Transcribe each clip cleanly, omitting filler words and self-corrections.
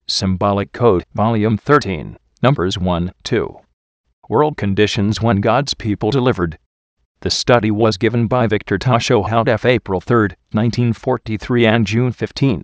Symbolic Code, Volume 13, Numbers 1-2. World Conditions when God's People Delivered. The study was given by Victor Tashohut F. April 3, 1943 and June 15,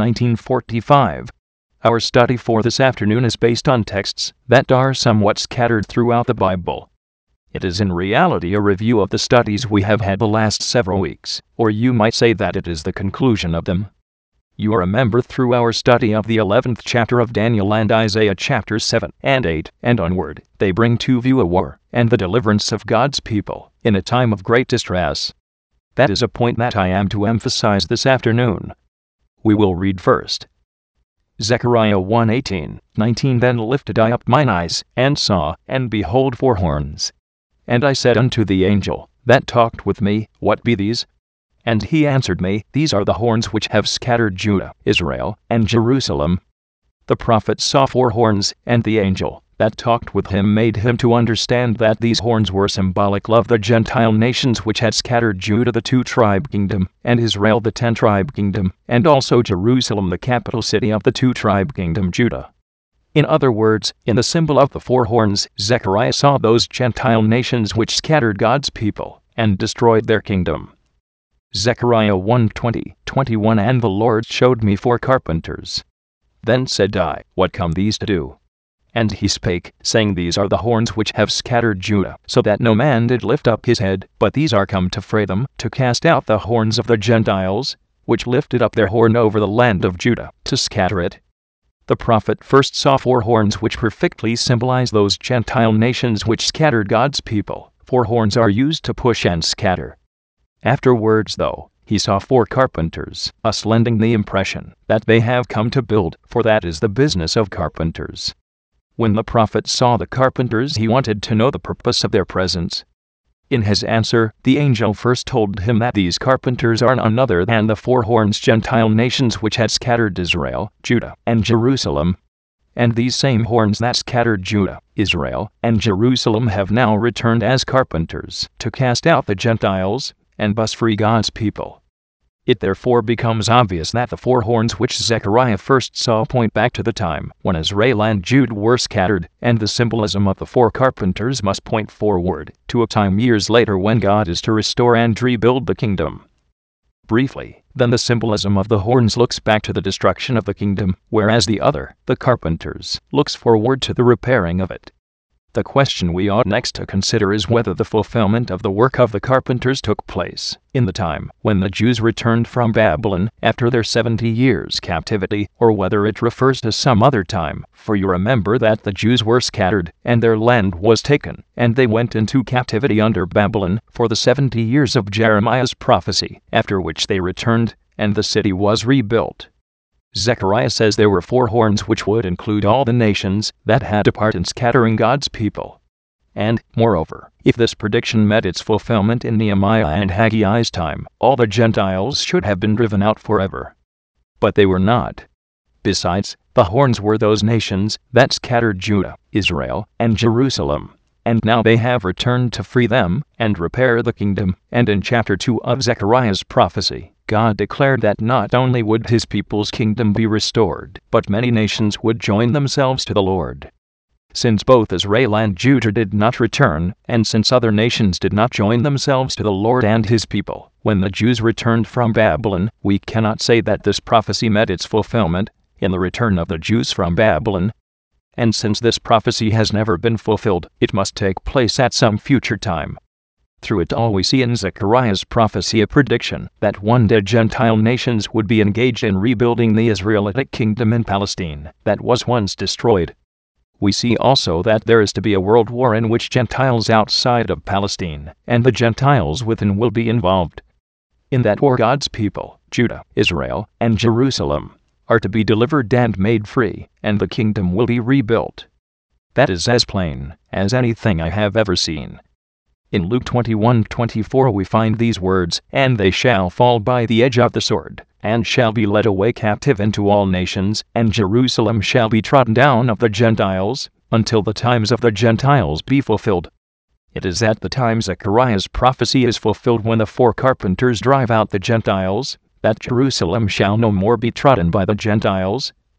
1945. Our study for this afternoon is based on texts that are somewhat scattered throughout the Bible. It is in reality a review of the studies we have had the last several weeks, or you might say that it is the conclusion of them. You are a member through our study of the 11th chapter of Daniel and Isaiah chapters 7 and 8 and onward. They bring to view a war and the deliverance of God's people in a time of great distress. That is a point that I am to emphasize this afternoon. We will read first. Zechariah 1:18-19. Then lifted I up mine eyes, and saw, and behold 4 horns. And I said unto the angel that talked with me, What be these? And he answered me, These are the horns which have scattered Judah, Israel, and Jerusalem. The prophet saw 4 horns, and the angel that talked with him made him to understand that these horns were symbolic of the Gentile nations which had scattered Judah the 2-tribe kingdom, and Israel the 10-tribe kingdom, and also Jerusalem the capital city of the 2-tribe kingdom Judah. In other words, in the symbol of the 4 horns, Zechariah saw those Gentile nations which scattered God's people and destroyed their kingdom. Zechariah 1:20-21. And the Lord showed me 4 carpenters. Then said I, What come these to do? And he spake, saying, These are the horns which have scattered Judah, so that no man did lift up his head, but these are come to fray them, to cast out the horns of the Gentiles, which lifted up their horn over the land of Judah, to scatter it. The prophet first saw 4 horns which perfectly symbolize those Gentile nations which scattered God's people. 4 horns are used to push and scatter. Afterwards, though, he saw 4 carpenters, thus lending the impression that they have come to build, for that is the business of carpenters. When the prophet saw the carpenters, he wanted to know the purpose of their presence. In his answer, the angel first told him that these carpenters are none other than the 4 horns Gentile nations which had scattered Israel, Judah, and Jerusalem. And these same horns that scattered Judah, Israel, and Jerusalem have now returned as carpenters to cast out the Gentiles and thus free God's people. It therefore becomes obvious that the 4 horns which Zechariah first saw point back to the time when Israel and Judah were scattered, and the symbolism of the 4 carpenters must point forward to a time years later when God is to restore and rebuild the kingdom. Briefly, then the symbolism of the horns looks back to the destruction of the kingdom, whereas the other, the carpenters, looks forward to the repairing of it. The question we ought next to consider is whether the fulfillment of the work of the carpenters took place in the time when the Jews returned from Babylon after their 70 years captivity, or whether it refers to some other time, for you remember that the Jews were scattered, and their land was taken, and they went into captivity under Babylon for the 70 years of Jeremiah's prophecy, after which they returned, and the city was rebuilt. Zechariah says there were 4 horns which would include all the nations that had a part in scattering God's people. And, moreover, if this prediction met its fulfillment in Nehemiah and Haggai's time, all the Gentiles should have been driven out forever. But they were not. Besides, the horns were those nations that scattered Judah, Israel, and Jerusalem, and now they have returned to free them and repair the kingdom. And in chapter 2 of Zechariah's prophecy, God declared that not only would his people's kingdom be restored, but many nations would join themselves to the Lord. Since both Israel and Judah did not return, and since other nations did not join themselves to the Lord and his people, when the Jews returned from Babylon, we cannot say that this prophecy met its fulfillment in the return of the Jews from Babylon. And since this prophecy has never been fulfilled, it must take place at some future time. Through it all we see in Zechariah's prophecy a prediction that one day Gentile nations would be engaged in rebuilding the Israelitic kingdom in Palestine that was once destroyed. We see also that there is to be a world war in which Gentiles outside of Palestine and the Gentiles within will be involved. In that war God's people, Judah, Israel, and Jerusalem, are to be delivered and made free, and the kingdom will be rebuilt. That is as plain as anything I have ever seen. In Luke 21:24 we find these words, And they shall fall by the edge of the sword, and shall be led away captive into all nations, and Jerusalem shall be trodden down of the Gentiles, until the times of the Gentiles be fulfilled. It is at the time Zechariah's prophecy is fulfilled when the 4 carpenters drive out the Gentiles, that Jerusalem shall no more be trodden by the Gentiles,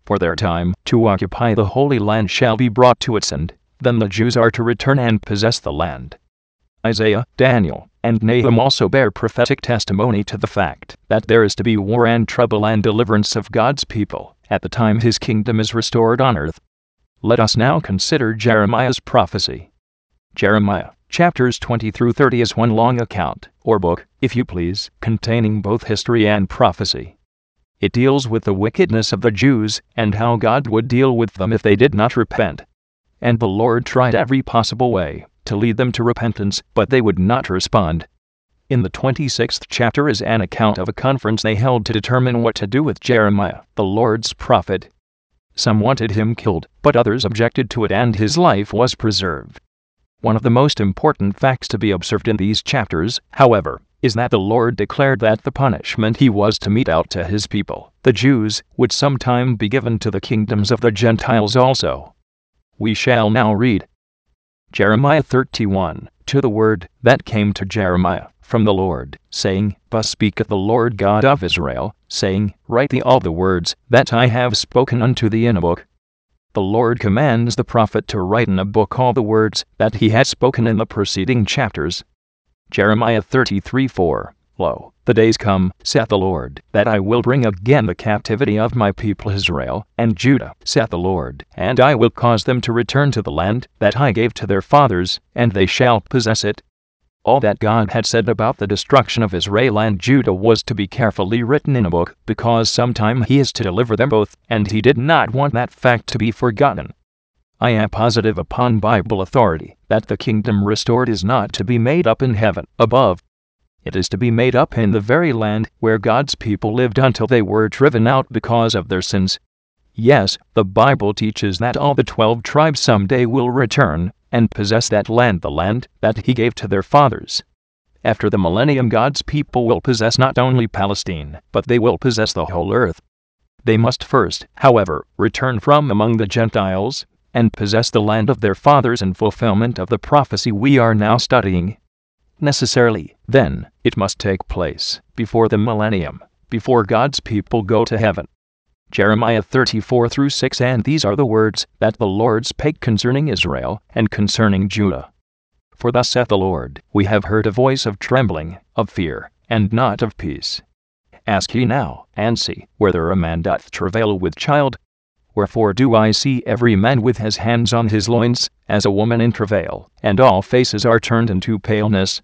For their time to occupy the Holy Land shall be brought to its end. Then the Jews are to return and possess the land. Isaiah, Daniel, and Nahum also bear prophetic testimony to the fact that there is to be war and trouble and deliverance of God's people at the time His kingdom is restored on earth. Let us now consider Jeremiah's prophecy. Jeremiah, chapters 20 through 30 is one long account, or book, if you please, containing both history and prophecy. It deals with the wickedness of the Jews and how God would deal with them if they did not repent. And the Lord tried every possible way to lead them to repentance, but they would not respond. In the 26th chapter is an account of a conference they held to determine what to do with Jeremiah, the Lord's prophet. Some wanted him killed, but others objected to it, and his life was preserved. One of the most important facts to be observed in these chapters, however, is that the Lord declared that the punishment He was to mete out to His people, the Jews, would sometime be given to the kingdoms of the Gentiles also. We shall now read Jeremiah 31, to the word that came to Jeremiah from the Lord, saying, Thus speaketh the Lord God of Israel, saying, Write thee all the words that I have spoken unto thee in a book. The Lord commands the prophet to write in a book all the words that he had spoken in the preceding chapters. Jeremiah 33:4. Lo, the days come, saith the Lord, that I will bring again the captivity of my people Israel and Judah, saith the Lord, and I will cause them to return to the land that I gave to their fathers, and they shall possess it. All that God had said about the destruction of Israel and Judah was to be carefully written in a book, because sometime He is to deliver them both, and He did not want that fact to be forgotten. I am positive upon Bible authority that the kingdom restored is not to be made up in heaven above. It is to be made up in the very land where God's people lived until they were driven out because of their sins. Yes, the Bible teaches that all the 12 tribes someday will return and possess that land, the land that He gave to their fathers. After the millennium, God's people will possess not only Palestine, but they will possess the whole earth. They must first, however, return from among the Gentiles and possess the land of their fathers in fulfillment of the prophecy we are now studying. Necessarily, then, it must take place before the millennium, before God's people go to heaven. Jeremiah 34:6. And these are the words that the Lord spake concerning Israel and concerning Judah. For thus saith the Lord, We have heard a voice of trembling, of fear, and not of peace. Ask ye now, and see, whether a man doth travail with child? Wherefore do I see every man with his hands on his loins, as a woman in travail, and all faces are turned into paleness?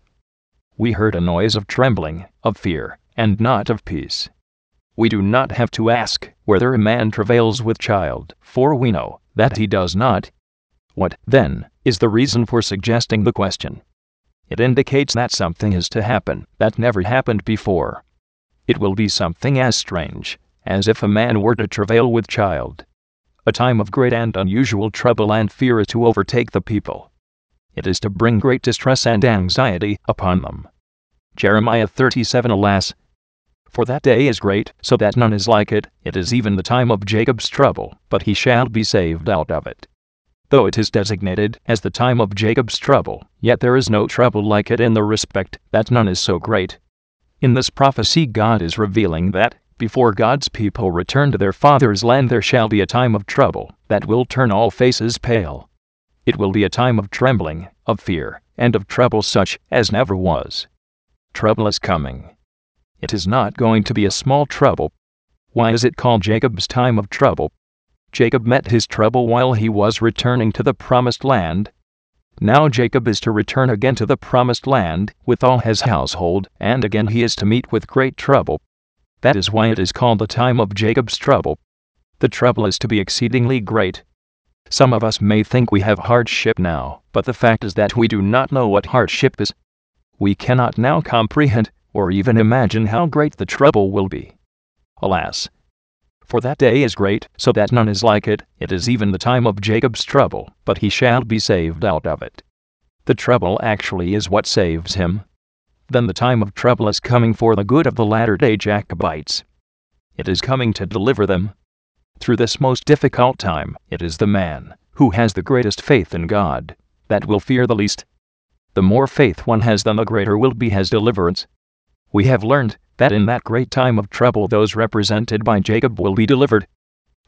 We heard a noise of trembling, of fear, and not of peace. We do not have to ask whether a man travails with child, for we know that he does not. What, then, is the reason for suggesting the question? It indicates that something is to happen that never happened before. It will be something as strange as if a man were to travail with child. A time of great and unusual trouble and fear is to overtake the people. It is to bring great distress and anxiety upon them. Jeremiah 37. Alas, for that day is great, so that none is like it. It is even the time of Jacob's trouble, but he shall be saved out of it. Though it is designated as the time of Jacob's trouble, yet there is no trouble like it in the respect that none is so great. In this prophecy God is revealing that, before God's people return to their father's land, there shall be a time of trouble that will turn all faces pale. It will be a time of trembling, of fear, and of trouble such as never was. Trouble is coming. It is not going to be a small trouble. Why is it called Jacob's time of trouble? Jacob met his trouble while he was returning to the promised land. Now Jacob is to return again to the promised land with all his household, and again he is to meet with great trouble. That is why it is called the time of Jacob's trouble. The trouble is to be exceedingly great. Some of us may think we have hardship now, but the fact is that we do not know what hardship is. We cannot now comprehend or even imagine how great the trouble will be. Alas, for that day is great, so that none is like it. It is even the time of Jacob's trouble, but he shall be saved out of it. The trouble actually is what saves him. Then the time of trouble is coming for the good of the latter-day Jacobites. It is coming to deliver them. Through this most difficult time, it is the man who has the greatest faith in God that will fear the least. The more faith one has, then the greater will be his deliverance. We have learned that in that great time of trouble those represented by Jacob will be delivered.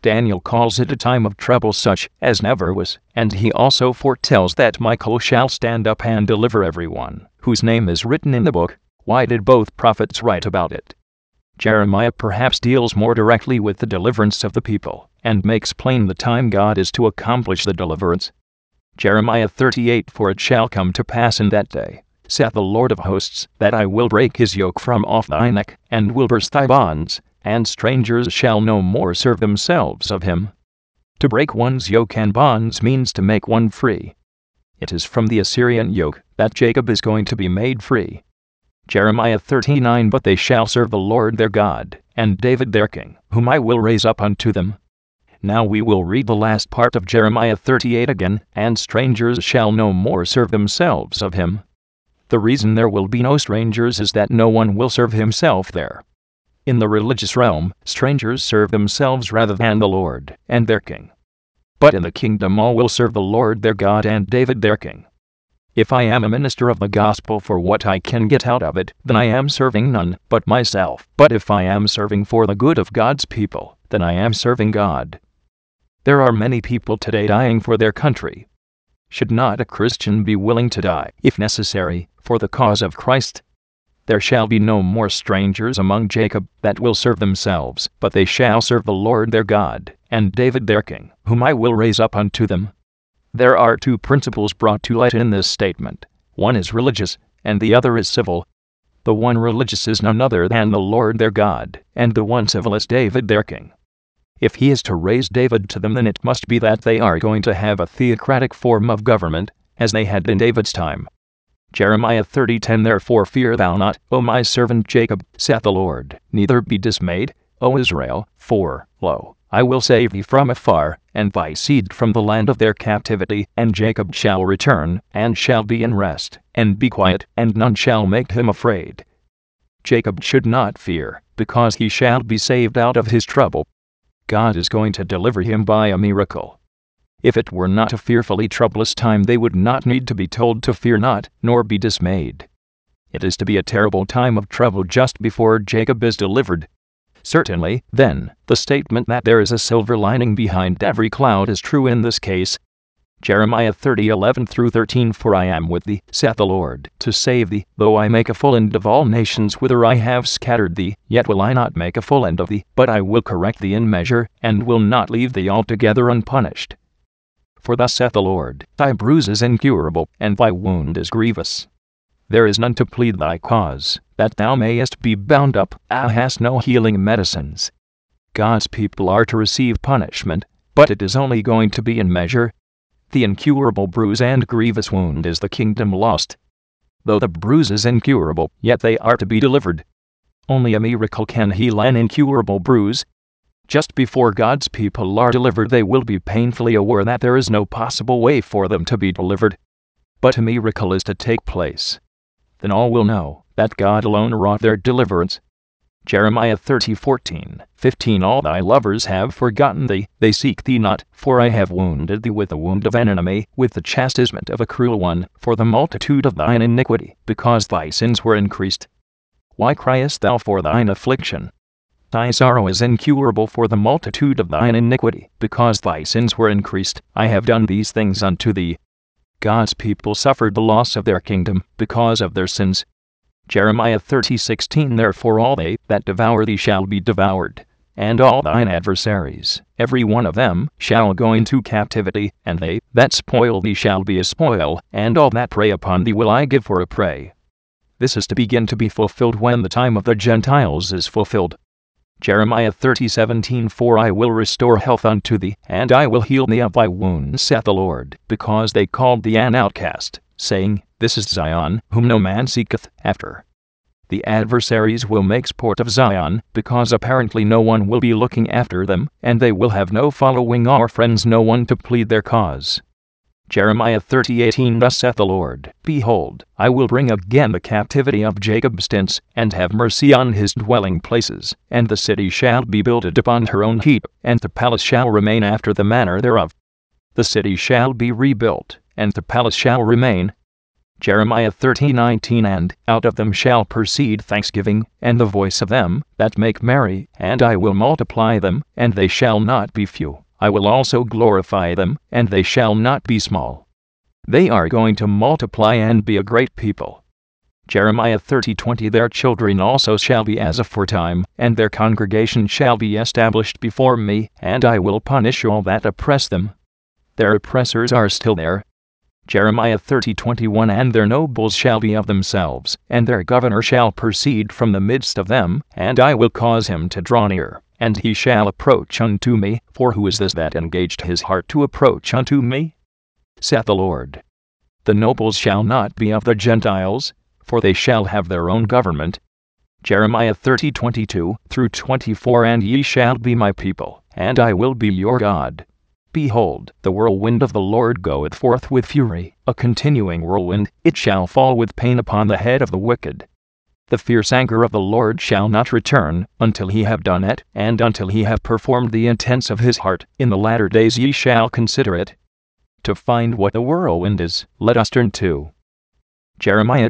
Daniel calls it a time of trouble such as never was, and he also foretells that Michael shall stand up and deliver everyone whose name is written in the book. Why did both prophets write about it? Jeremiah perhaps deals more directly with the deliverance of the people, and makes plain the time God is to accomplish the deliverance. Jeremiah 38, for it shall come to pass in that day, saith the Lord of hosts, that I will break his yoke from off thy neck, and will burst thy bonds, and strangers shall no more serve themselves of him. To break one's yoke and bonds means to make one free. It is from the Assyrian yoke that Jacob is going to be made free. Jeremiah 39, but they shall serve the Lord their God, and David their king, whom I will raise up unto them. Now we will read the last part of Jeremiah 38 again, and strangers shall no more serve themselves of him. The reason there will be no strangers is that no one will serve himself there. In the religious realm, strangers serve themselves rather than the Lord and their king. But in the kingdom all will serve the Lord their God and David their king. If I am a minister of the gospel for what I can get out of it, then I am serving none but myself. But if I am serving for the good of God's people, then I am serving God. There are many people today dying for their country. Should not a Christian be willing to die, if necessary, for the cause of Christ? There shall be no more strangers among Jacob that will serve themselves, but they shall serve the Lord their God, and David their king, whom I will raise up unto them. There are two principles brought to light in this statement. One is religious, and the other is civil. The one religious is none other than the Lord their God, and the one civil is David their king. If he is to raise David to them, then it must be that they are going to have a theocratic form of government, as they had in David's time. Jeremiah 30:10, therefore fear thou not, O my servant Jacob, saith the Lord, neither be dismayed, O Israel, for, lo, I will save thee from afar, and thy seed from the land of their captivity, and Jacob shall return, and shall be in rest, and be quiet, and none shall make him afraid. Jacob should not fear, because he shall be saved out of his trouble. God is going to deliver him by a miracle. If it were not a fearfully troublous time, they would not need to be told to fear not, nor be dismayed. It is to be a terrible time of trouble just before Jacob is delivered. Certainly, then, the statement that there is a silver lining behind every cloud is true in this case. Jeremiah 30:11-13, for I am with thee, saith the Lord, to save thee, though I make a full end of all nations whither I have scattered thee, yet will I not make a full end of thee, but I will correct thee in measure, and will not leave thee altogether unpunished. For thus saith the Lord, thy bruise is incurable, and thy wound is grievous. There is none to plead thy cause, that thou mayest be bound up, thou hast no healing medicines. God's people are to receive punishment, but it is only going to be in measure. The incurable bruise and grievous wound is the kingdom lost. Though the bruise is incurable, yet they are to be delivered. Only a miracle can heal an incurable bruise. Just before God's people are delivered, they will be painfully aware that there is no possible way for them to be delivered. But a miracle is to take place. Then all will know that God alone wrought their deliverance. Jeremiah 30:14-15, all thy lovers have forgotten thee, they seek thee not, for I have wounded thee with the wound of an enemy, with the chastisement of a cruel one, for the multitude of thine iniquity, because thy sins were increased. Why criest thou for thine affliction? Thy sorrow is incurable for the multitude of thine iniquity, because thy sins were increased. I have done these things unto thee. God's people suffered the loss of their kingdom because of their sins. Jeremiah 30:16, therefore all they that devour thee shall be devoured, and all thine adversaries, every one of them, shall go into captivity, and they that spoil thee shall be a spoil, and all that prey upon thee will I give for a prey. This is to begin to be fulfilled when the time of the Gentiles is fulfilled. Jeremiah 30:17, for I will restore health unto thee, and I will heal thee of thy wounds, saith the Lord, because they called thee an outcast, saying, this is Zion, whom no man seeketh after. The adversaries will make sport of Zion, because apparently no one will be looking after them, and they will have no following or friends, no one to plead their cause. Jeremiah 30:18, thus saith the Lord, behold, I will bring again the captivity of Jacob's tents, and have mercy on his dwelling places, and the city shall be builded upon her own heap, and the palace shall remain after the manner thereof. The city shall be rebuilt, and the palace shall remain. Jeremiah 30:19 And out of them shall proceed thanksgiving, and the voice of them that make merry, and I will multiply them, and they shall not be few. I will also glorify them, and they shall not be small. They are going to multiply and be a great people. Jeremiah 30:20 Their children also shall be as aforetime, and their congregation shall be established before me, and I will punish all that oppress them. Their oppressors are still there. Jeremiah 30:21 And their nobles shall be of themselves, and their governor shall proceed from the midst of them, and I will cause him to draw near, and he shall approach unto me. For who is this that engaged his heart to approach unto me? Saith the Lord. The nobles shall not be of the Gentiles, for they shall have their own government. Jeremiah 30:22-24 And ye shall be my people, and I will be your God. Behold, the whirlwind of the Lord goeth forth with fury, a continuing whirlwind, it shall fall with pain upon the head of the wicked. The fierce anger of the Lord shall not return, until he have done it, and until he have performed the intents of his heart. In the latter days ye shall consider it. To find what the whirlwind is, let us turn to Jeremiah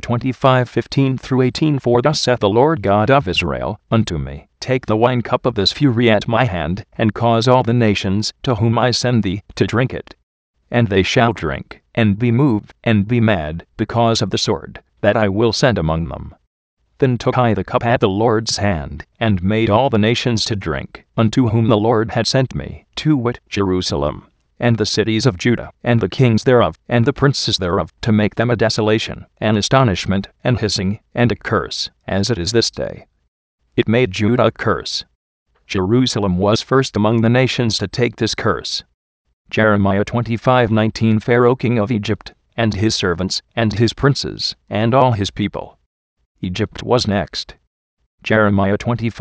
25:15-18 For thus saith the Lord God of Israel unto me, Take the wine cup of this fury at my hand, and cause all the nations, to whom I send thee, to drink it. And they shall drink, and be moved, and be mad, because of the sword that I will send among them. Then took I the cup at the Lord's hand, and made all the nations to drink, unto whom the Lord had sent me, to wit, Jerusalem, and the cities of Judah, and the kings thereof, and the princes thereof, to make them a desolation, an astonishment, and hissing, and a curse, as it is this day. It made Judah a curse. Jerusalem was first among the nations to take this curse. Jeremiah 25:19 Pharaoh king of Egypt, and his servants, and his princes, and all his people. Egypt was next. Jeremiah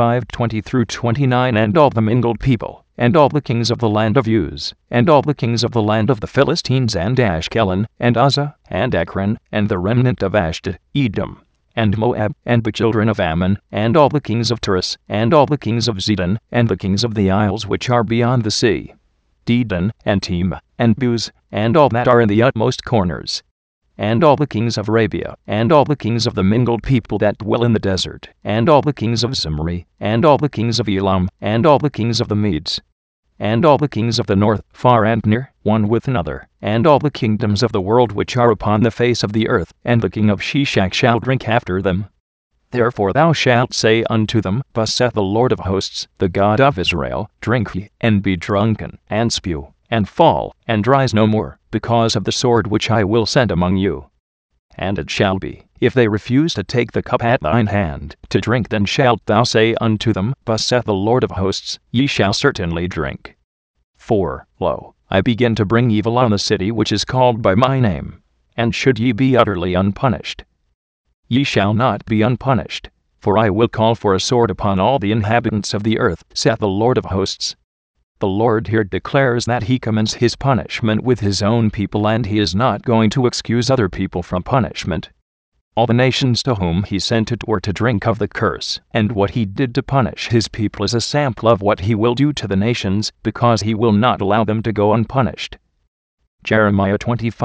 25:20-29 And all the mingled people, and all the kings of the land of Uz, and all the kings of the land of the Philistines, and Ashkelon, and Uzzah, and Ekron, and the remnant of Ashdod, Edom, and Moab, and the children of Ammon, and all the kings of Tyrus, and all the kings of Zidon, and the kings of the isles which are beyond the sea, Dedan, and Tema, and Buz, and all that are in the utmost corners, and all the kings of Arabia, and all the kings of the mingled people that dwell in the desert, and all the kings of Zimri, and all the kings of Elam, and all the kings of the Medes, and all the kings of the north, far and near, one with another, and all the kingdoms of the world which are upon the face of the earth, and the king of Sheshach shall drink after them. Therefore thou shalt say unto them, Thus saith the Lord of hosts, the God of Israel, Drink ye, and be drunken, and spew, and fall, and rise no more, because of the sword which I will send among you. And it shall be, if they refuse to take the cup at thine hand, to drink, then shalt thou say unto them, Thus saith the Lord of hosts, Ye shall certainly drink. For, lo, I begin to bring evil on the city which is called by my name. And should ye be utterly unpunished? Ye shall not be unpunished, for I will call for a sword upon all the inhabitants of the earth, saith the Lord of hosts. The Lord here declares that he commends his punishment with his own people, and he is not going to excuse other people from punishment. All the nations to whom he sent it were to drink of the curse, and what he did to punish his people is a sample of what he will do to the nations, because he will not allow them to go unpunished. Jeremiah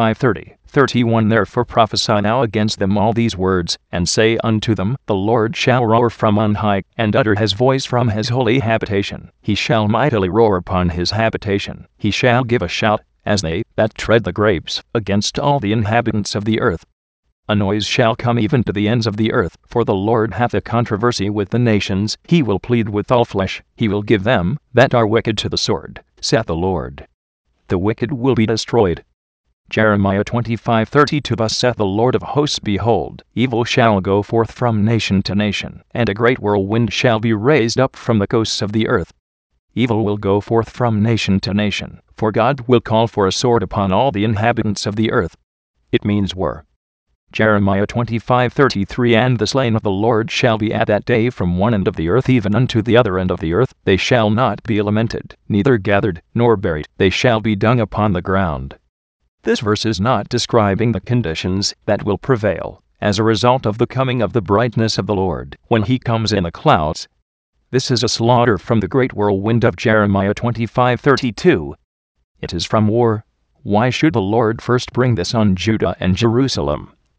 25:30-31 Therefore prophesy now against them all these words, and say unto them, The Lord shall roar from on high, and utter his voice from his holy habitation. He shall mightily roar upon his habitation. He shall give a shout, as they that tread the grapes, against all the inhabitants of the earth. A noise shall come even to the ends of the earth, for the Lord hath a controversy with the nations. He will plead with all flesh. He will give them that are wicked to the sword, saith the Lord. The wicked will be destroyed. Jeremiah 25:32 Thus saith the Lord of hosts, Behold, evil shall go forth from nation to nation, and a great whirlwind shall be raised up from the coasts of the earth. Evil will go forth from nation to nation, for God will call for a sword upon all the inhabitants of the earth. It means war. Jeremiah 25:33 And the slain of the Lord shall be at that day from one end of the earth even unto the other end of the earth. They shall not be lamented, neither gathered, nor buried. They shall be dung upon the ground. This verse is not describing the conditions that will prevail as a result of the coming of the brightness of the Lord when he comes in the clouds. This is a slaughter from the great whirlwind of Jeremiah 25:32. It is from war. Why should the Lord first bring this on Judah and Jerusalem,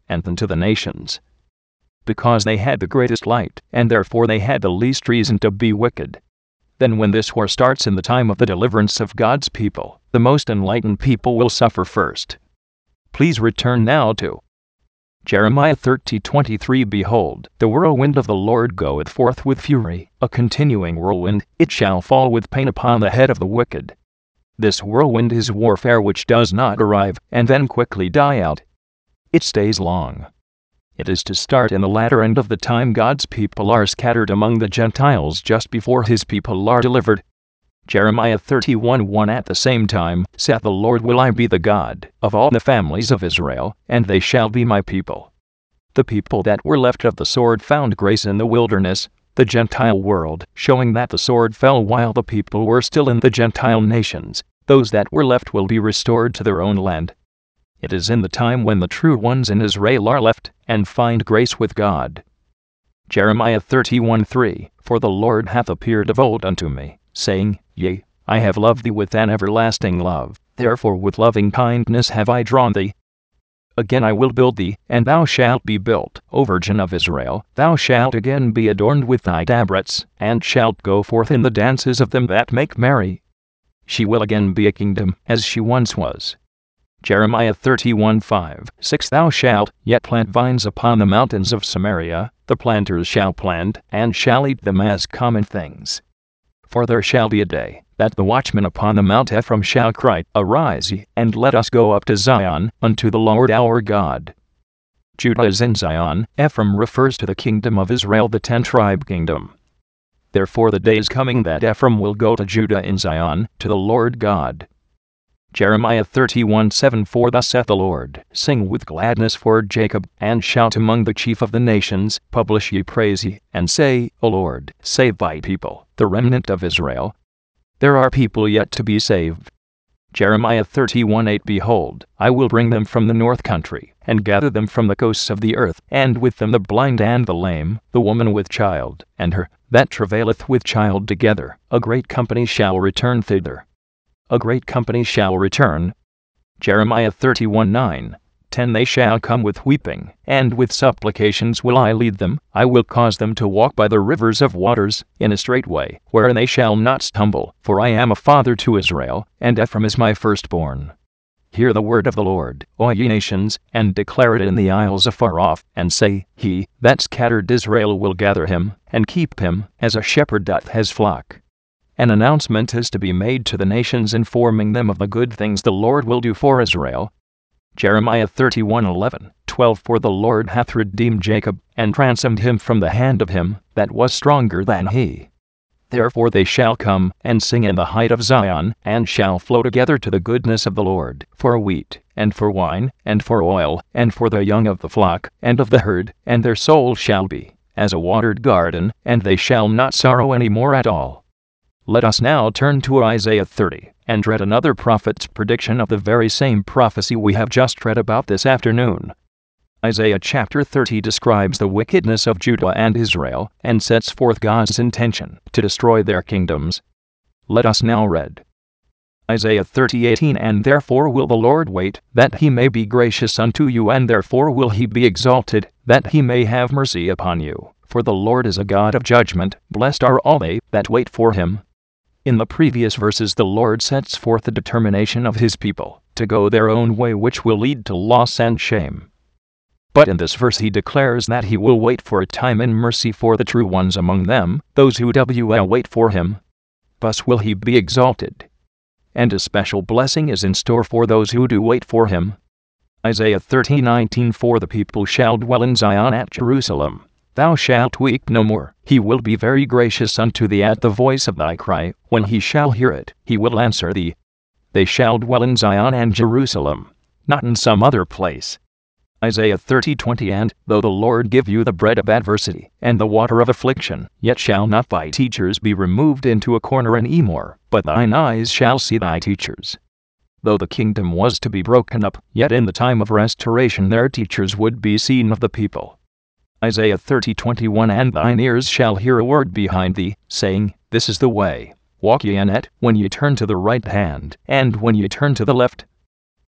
and unto the nations. Because they had the greatest light, and therefore they had the least reason to be wicked. Then when this war starts in the time of the deliverance of God's people, the most enlightened people will suffer first. Please return now to Jeremiah 30:23. Behold, the whirlwind of the Lord goeth forth with fury, a continuing whirlwind, it shall fall with pain upon the head of the wicked. This whirlwind is warfare which does not arrive, and then quickly die out. It stays long. It is to start in the latter end of the time God's people are scattered among the Gentiles just before his people are delivered. Jeremiah 31:1. At the same time, saith the Lord, will I be the God of all the families of Israel, and they shall be my people. The people that were left of the sword found grace in the wilderness, the Gentile world, showing that the sword fell while the people were still in the Gentile nations. Those that were left will be restored to their own land. It is in the time when the true ones in Israel are left, and find grace with God. Jeremiah 31:3. For the Lord hath appeared of old unto me, saying, Yea, I have loved thee with an everlasting love, therefore with loving kindness have I drawn thee. Again I will build thee, and thou shalt be built, O Virgin of Israel, thou shalt again be adorned with thy tabrets, and shalt go forth in the dances of them that make merry. She will again be a kingdom, as she once was. Jeremiah 31:5, 6. Thou shalt yet plant vines upon the mountains of Samaria, the planters shall plant, and shall eat them as common things. For there shall be a day, that the watchman upon the Mount Ephraim shall cry, Arise ye, and let us go up to Zion, unto the Lord our God. Judah is in Zion. Ephraim refers to the kingdom of Israel, the 10-tribe kingdom. Therefore the day is coming that Ephraim will go to Judah in Zion, to the Lord God. Jeremiah 31:7. For thus saith the Lord, Sing with gladness for Jacob, and shout among the chief of the nations, publish ye praise ye, and say, O Lord, save thy people, the remnant of Israel. There are people yet to be saved. Jeremiah 31:8. Behold, I will bring them from the north country, and gather them from the coasts of the earth, and with them the blind and the lame, the woman with child, and her that travaileth with child together. A great company shall return thither. A great company shall return. Jeremiah 31:9, 10. They shall come with weeping, and with supplications will I lead them. I will cause them to walk by the rivers of waters, in a straight way, wherein they shall not stumble. For I am a father to Israel, and Ephraim is my firstborn. Hear the word of the Lord, O ye nations, and declare it in the isles afar off, and say, He that scattered Israel will gather him, and keep him, as a shepherd doth his flock. An announcement is to be made to the nations, informing them of the good things the Lord will do for Israel. Jeremiah 31:11, 12. For the Lord hath redeemed Jacob, and ransomed him from the hand of him that was stronger than he. Therefore they shall come, and sing in the height of Zion, and shall flow together to the goodness of the Lord, for wheat, and for wine, and for oil, and for the young of the flock, and of the herd, and their soul shall be as a watered garden, and they shall not sorrow any more at all. Let us now turn to Isaiah 30, and read another prophet's prediction of the very same prophecy we have just read about this afternoon. Isaiah chapter 30 describes the wickedness of Judah and Israel, and sets forth God's intention to destroy their kingdoms. Let us now read. Isaiah 30:18. And therefore will the Lord wait, that he may be gracious unto you, and therefore will he be exalted, that he may have mercy upon you. For the Lord is a God of judgment, blessed are all they that wait for him. In the previous verses the Lord sets forth the determination of his people to go their own way, which will lead to loss and shame. But in this verse he declares that he will wait for a time in mercy for the true ones among them, those who will wait for him. Thus will he be exalted. And a special blessing is in store for those who do wait for him. Isaiah 30:19. For the people shall dwell in Zion at Jerusalem. Thou shalt weep no more. He will be very gracious unto thee at the voice of thy cry. When he shall hear it, he will answer thee. They shall dwell in Zion and Jerusalem, not in some other place. Isaiah 30:20. And though the Lord give you the bread of adversity, and the water of affliction, yet shall not thy teachers be removed into a corner any more, but thine eyes shall see thy teachers. Though the kingdom was to be broken up, yet in the time of restoration their teachers would be seen of the people. Isaiah 30:21. And thine ears shall hear a word behind thee, saying, This is the way, walk ye in it, when ye turn to the right hand, and when ye turn to the left.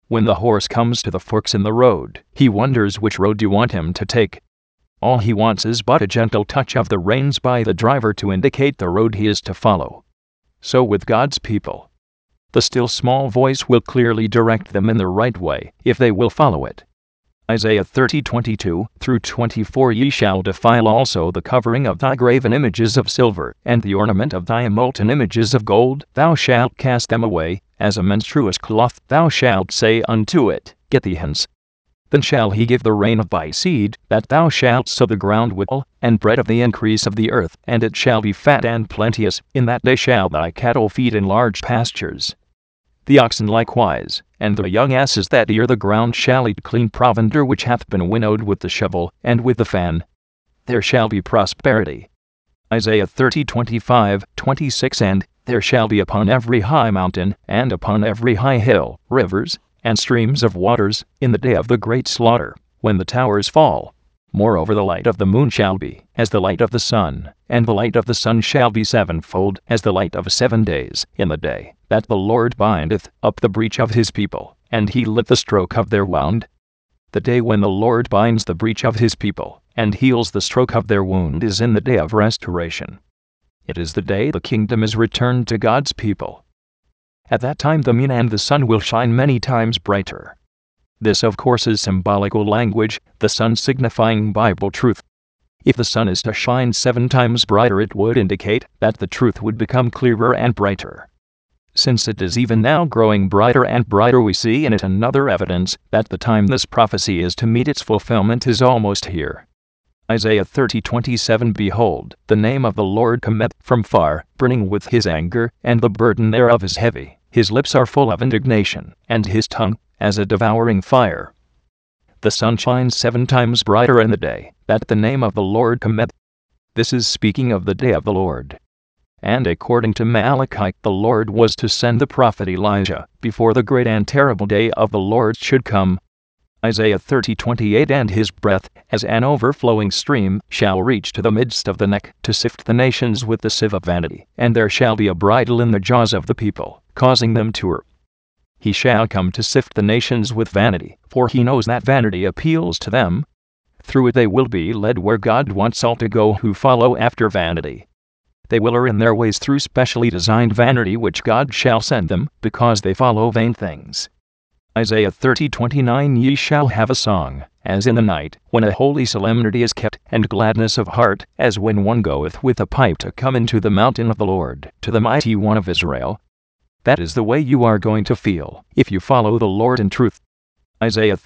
When the horse comes to the forks in the road, he wonders which road you want him to take. All he wants is but a gentle touch of the reins by the driver to indicate the road he is to follow. So with God's people. The still small voice will clearly direct them in the right way, if they will follow it. Isaiah 30:22-24 Ye shall defile also the covering of thy graven images of silver, and the ornament of thy molten images of gold. Thou shalt cast them away, as a menstruous cloth. Thou shalt say unto it, Get thee hence. Then shall he give the rain of thy seed, that thou shalt sow the ground withal, and bread of the increase of the earth, and it shall be fat and plenteous. In that day shall thy cattle feed in large pastures. The oxen likewise, and the young asses that ear the ground shall eat clean provender which hath been winnowed with the shovel, and with the fan. There shall be prosperity. Isaiah 30:25-26 And there shall be upon every high mountain, and upon every high hill, rivers, and streams of waters, in the day of the great slaughter, when the towers fall. Moreover the light of the moon shall be as the light of the sun, and the light of the sun shall be sevenfold as the light of 7 days, in the day that the Lord bindeth up the breach of his people, and healeth the stroke of their wound. The day when the Lord binds the breach of his people, and heals the stroke of their wound is in the day of restoration. It is the day the kingdom is returned to God's people. At that time the moon and the sun will shine many times brighter. This of course is symbolical language, the sun signifying Bible truth. If the sun is to shine 7 times brighter, it would indicate that the truth would become clearer and brighter. Since it is even now growing brighter and brighter, we see in it another evidence that the time this prophecy is to meet its fulfillment is almost here. Isaiah 30:27 Behold, the name of the Lord cometh from far, burning with his anger, and the burden thereof is heavy. His lips are full of indignation, and his tongue as a devouring fire. The sun shines 7 times brighter in the day that the name of the Lord cometh. This is speaking of the day of the Lord. And according to Malachi, the Lord was to send the prophet Elijah before the great and terrible day of the Lord should come. Isaiah 30:28 And his breath, as an overflowing stream, shall reach to the midst of the neck, to sift the nations with the sieve of vanity. And there shall be a bridle in the jaws of the people, causing them to err. He shall come to sift the nations with vanity, for he knows that vanity appeals to them. Through it they will be led where God wants all to go who follow after vanity. They will err in their ways through specially designed vanity which God shall send them, because they follow vain things. Isaiah 30:29 Ye shall have a song, as in the night, when a holy solemnity is kept, and gladness of heart, as when one goeth with a pipe to come into the mountain of the Lord, to the mighty one of Israel. That is the way you are going to feel, if you follow the Lord in truth. Isaiah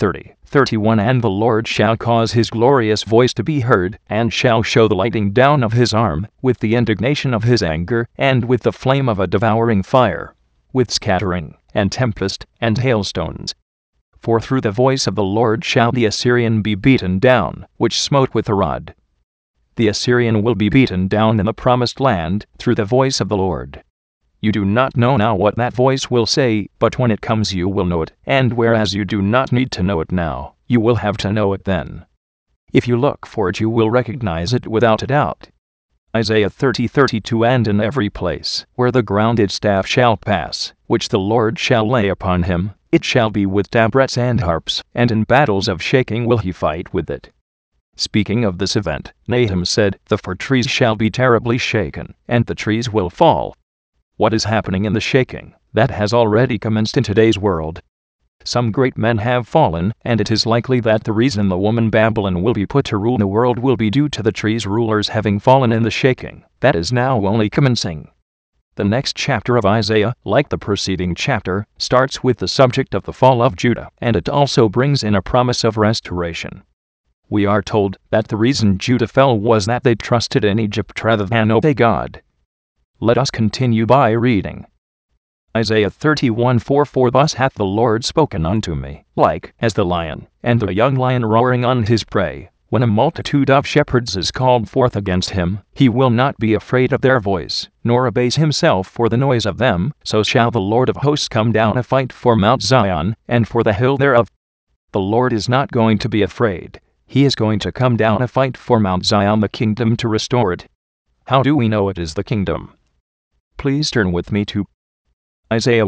30:31 And the Lord shall cause his glorious voice to be heard, and shall show the lighting down of his arm, with the indignation of his anger, and with the flame of a devouring fire, with scattering, and tempest, and hailstones. For through the voice of the Lord shall the Assyrian be beaten down, which smote with a rod. The Assyrian will be beaten down in the promised land, through the voice of the Lord. You do not know now what that voice will say, but when it comes you will know it, and whereas you do not need to know it now, you will have to know it then. If you look for it you will recognize it without a doubt. Isaiah 30:32 And in every place where the grounded staff shall pass, which the Lord shall lay upon him, it shall be with tabrets and harps, and in battles of shaking will he fight with it. Speaking of this event, Nahum said, The fir trees shall be terribly shaken, and the trees will fall. What is happening in the shaking? That has already commenced in today's world. Some great men have fallen, and it is likely that the reason the woman Babylon will be put to rule the world will be due to the trees' rulers having fallen in the shaking. That is now only commencing. The next chapter of Isaiah, like the preceding chapter, starts with the subject of the fall of Judah, and it also brings in a promise of restoration. We are told that the reason Judah fell was that they trusted in Egypt rather than obey God. Let us continue by reading. Isaiah 31:4 For thus hath the Lord spoken unto me, like as the lion, and the young lion roaring on his prey. When a multitude of shepherds is called forth against him, he will not be afraid of their voice, nor abase himself for the noise of them. So shall the Lord of hosts come down to fight for Mount Zion, and for the hill thereof. The Lord is not going to be afraid. He is going to come down to fight for Mount Zion, the kingdom, to restore it. How do we know it is the kingdom? Please turn with me to Isaiah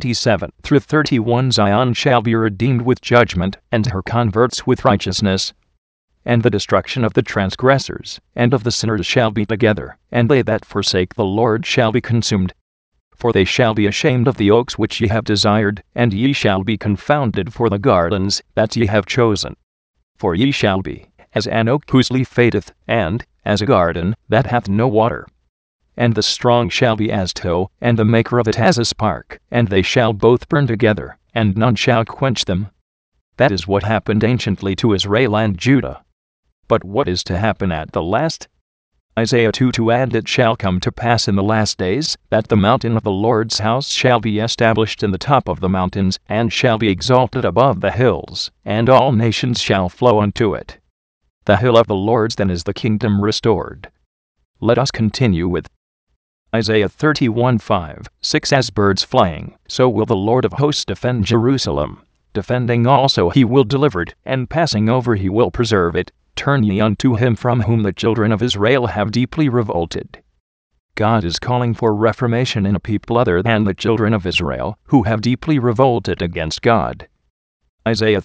1:27-31. Zion shall be redeemed with judgment, and her converts with righteousness. And the destruction of the transgressors and of the sinners shall be together, and they that forsake the Lord shall be consumed. For they shall be ashamed of the oaks which ye have desired, and ye shall be confounded for the gardens that ye have chosen. For ye shall be as an oak whose leaf fadeth, and as a garden that hath no water. And the strong shall be as tow, and the maker of it as a spark, and they shall both burn together, and none shall quench them. That is what happened anciently to Israel and Judah. But what is to happen at the last? Isaiah 2:2. And it shall come to pass in the last days, that the mountain of the Lord's house shall be established in the top of the mountains, and shall be exalted above the hills, and all nations shall flow unto it. The hill of the Lord's then is the kingdom restored. Let us continue with Isaiah 31:5-6. As birds flying, so will the Lord of hosts defend Jerusalem. Defending also he will deliver it, and passing over he will preserve it. Turn ye unto him from whom the children of Israel have deeply revolted. God is calling for reformation in a people other than the children of Israel, who have deeply revolted against God. Isaiah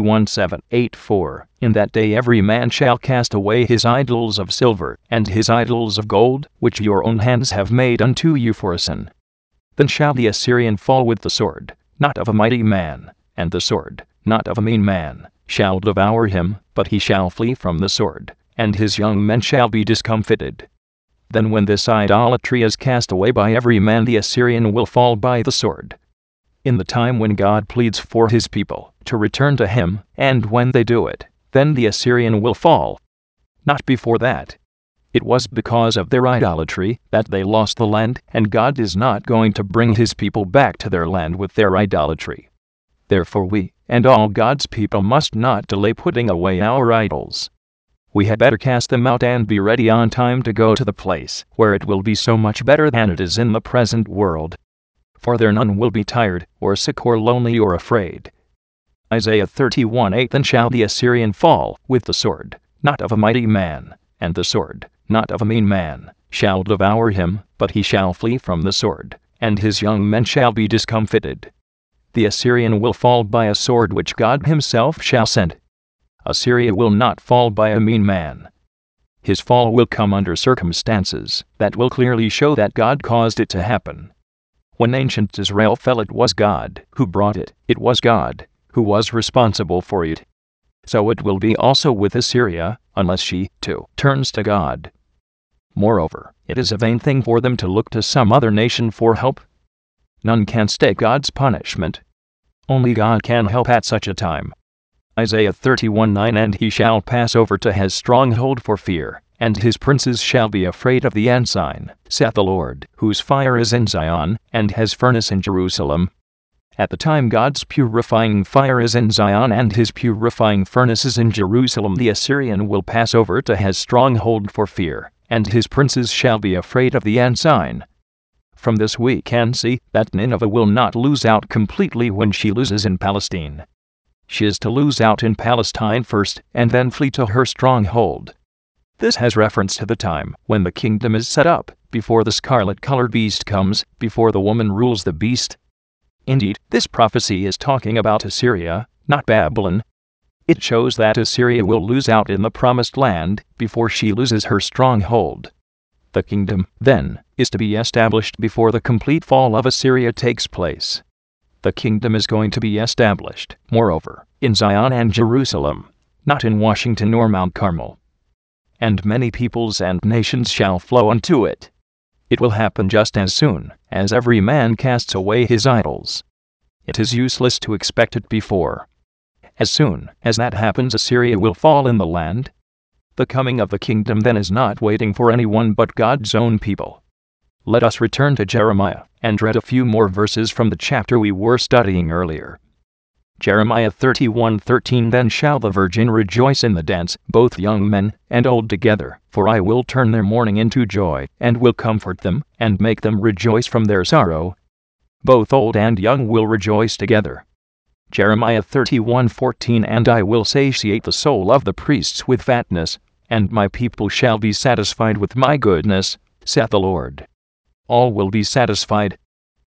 31:7-8. In that day every man shall cast away his idols of silver, and his idols of gold, which your own hands have made unto you for a sin. Then shall the Assyrian fall with the sword, not of a mighty man, and the sword, not of a mean man, shall devour him, but he shall flee from the sword, and his young men shall be discomfited. Then when this idolatry is cast away by every man, the Assyrian will fall by the sword. In the time when God pleads for his people to return to him, and when they do it, then the Assyrian will fall. Not before that. It was because of their idolatry that they lost the land, and God is not going to bring his people back to their land with their idolatry. Therefore we, and all God's people, must not delay putting away our idols. We had better cast them out and be ready on time to go to the place where it will be so much better than it is in the present world. For there none will be tired, or sick, or lonely, or afraid. Isaiah 31:8. Then shall the Assyrian fall with the sword, not of a mighty man, and the sword, not of a mean man, shall devour him, but he shall flee from the sword, and his young men shall be discomfited. The Assyrian will fall by a sword which God himself shall send. Assyria will not fall by a mean man. His fall will come under circumstances that will clearly show that God caused it to happen. When ancient Israel fell, it was God who brought it. It was God who was responsible for it. So it will be also with Assyria, unless she, too, turns to God. Moreover, it is a vain thing for them to look to some other nation for help. None can stay God's punishment. Only God can help at such a time. Isaiah 31:9. And he shall pass over to his stronghold for fear, and his princes shall be afraid of the ensign, saith the Lord, whose fire is in Zion, and his furnace in Jerusalem. At the time God's purifying fire is in Zion and his purifying furnace is in Jerusalem, the Assyrian will pass over to his stronghold for fear, and his princes shall be afraid of the ensign. From this we can see that Nineveh will not lose out completely when she loses in Palestine. She is to lose out in Palestine first, and then flee to her stronghold. This has reference to the time when the kingdom is set up, before the scarlet-colored beast comes, before the woman rules the beast. Indeed, this prophecy is talking about Assyria, not Babylon. It shows that Assyria will lose out in the promised land before she loses her stronghold. The kingdom, then, is to be established before the complete fall of Assyria takes place. The kingdom is going to be established, moreover, in Zion and Jerusalem, not in Washington or Mount Carmel. And many peoples and nations shall flow unto it. It will happen just as soon as every man casts away his idols. It is useless to expect it before. As soon as that happens, Assyria will fall in the land. The coming of the kingdom then is not waiting for anyone but God's own people. Let us return to Jeremiah and read a few more verses from the chapter we were studying earlier. Jeremiah 31:13. Then shall the virgin rejoice in the dance, both young men and old together, for I will turn their mourning into joy, and will comfort them, and make them rejoice from their sorrow. Both old and young will rejoice together. Jeremiah 31:14. And I will satiate the soul of the priests with fatness, and my people shall be satisfied with my goodness, saith the Lord. All will be satisfied.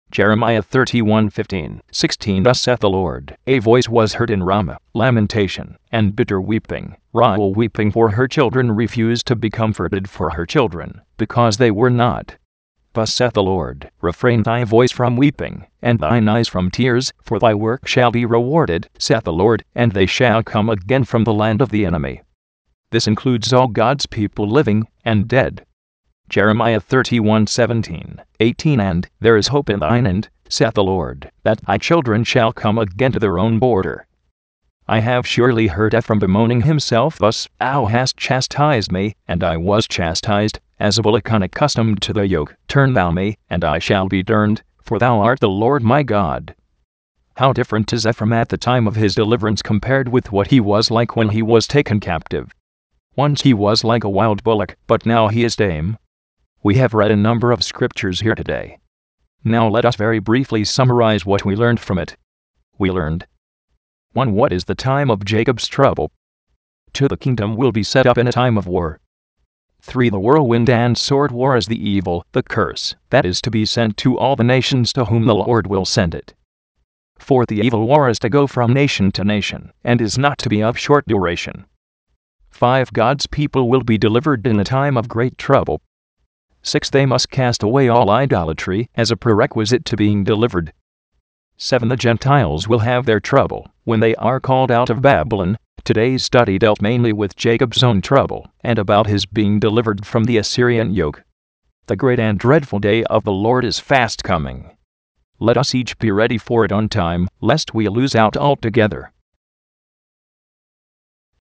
Jeremiah 31:15, 16. Thus saith the Lord, a voice was heard in Ramah, lamentation, and bitter weeping. Rachel weeping for her children refused to be comforted for her children, because they were not. Thus saith the Lord, refrain thy voice from weeping, and thine eyes from tears, for thy work shall be rewarded, saith the Lord, and they shall come again from the land of the enemy. This includes all God's people living and dead. Jeremiah 31:17, 18. And there is hope in thine end, saith the Lord, that thy children shall come again to their own border. I have surely heard Ephraim bemoaning himself thus, Thou hast chastised me, and I was chastised, as a bullock unaccustomed to the yoke. Turn thou me, and I shall be turned, for thou art the Lord my God. How different is Ephraim at the time of his deliverance compared with what he was like when he was taken captive. Once he was like a wild bullock, but now he is tame. We have read a number of scriptures here today. Now let us very briefly summarize what we learned from it. We learned: 1. What is the time of Jacob's trouble? 2. The kingdom will be set up in a time of war. 3. The whirlwind and sword war is the evil, the curse, that is to be sent to all the nations to whom the Lord will send it. 4. The evil war is to go from nation to nation, and is not to be of short duration. 5. God's people will be delivered in a time of great trouble. 6. They must cast away all idolatry as a prerequisite to being delivered. 7. The Gentiles will have their trouble when they are called out of Babylon. Today's study dealt mainly with Jacob's own trouble and about his being delivered from the Assyrian yoke. The great and dreadful day of the Lord is fast coming. Let us each be ready for it on time, lest we lose out altogether.